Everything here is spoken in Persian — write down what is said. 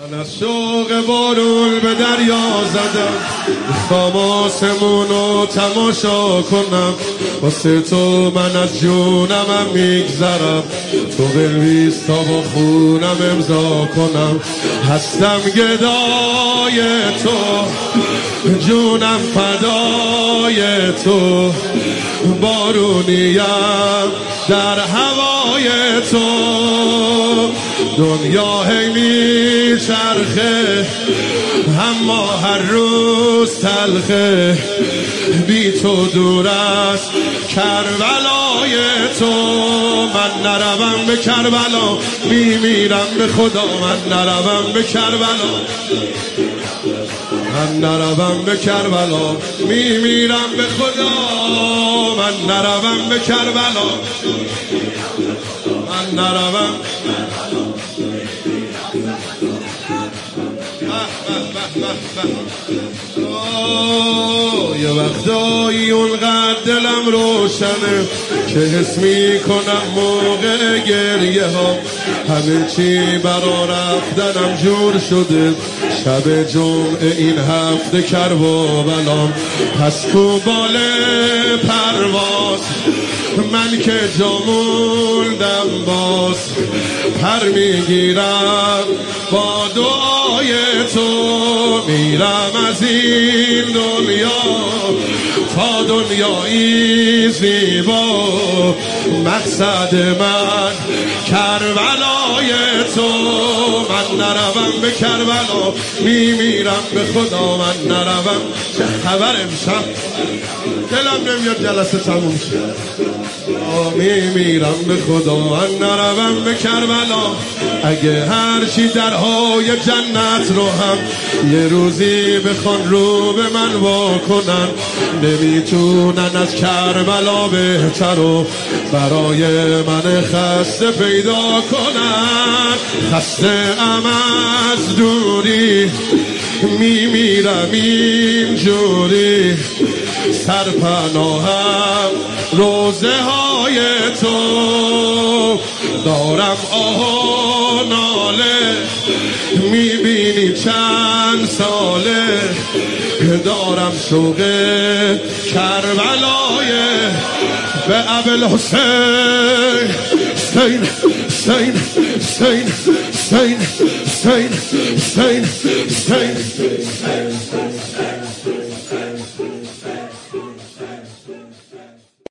من از شوق بارون به دریا زدم، میخوام آسمونو تماشا کنم. واسه تو من از جونمم میگذرم، تو بنویس تا با خونم امضا کنم. هستم گدای تو، جونم فدای تو، بارونیم در هوای تو. دنیا هی میچرخه اما هر روز تلخه، بی تو دور است کربلای تو. من نروم به کربلا میمیرم به خدا، من نروم به کربلا، من نروم به کربلا میمیرم به خدا. من نروم به کربلا، من نروم. یه وقتایی اونقدر دلم روشنه که حس میکنم موقع گریه ها همه چی برا رفتنم جور شده. شب جمعه این هفته کربلام، پس تو بال پرواز من که جا موندم باز پر میگیرم با دعای تو. میرم از این دنیا تا دنیایی زیبا، مقصد من کربلای تو. من نروم به کربلا میمیرم به خدا، من نروم. چه خبر امشب دلم نمیاد جلسه تموم شد. میمیرم به خدا، من نروم به کربلا. اگه هرچی درهای جنت رو هم یه روزی بخوان رو به من واکنن، نمیتونن از کربلا بهتر رو برای من خسته پیدا کنن. خسته ام از دوری، میمیرم اینجوری، سرپناهم روزه های تو. دارم آه و ناله، میبینی چند ساله دارم شوق کربلای به ابوالحسین. حسین حسین حسین حسین حسین حسین حسین.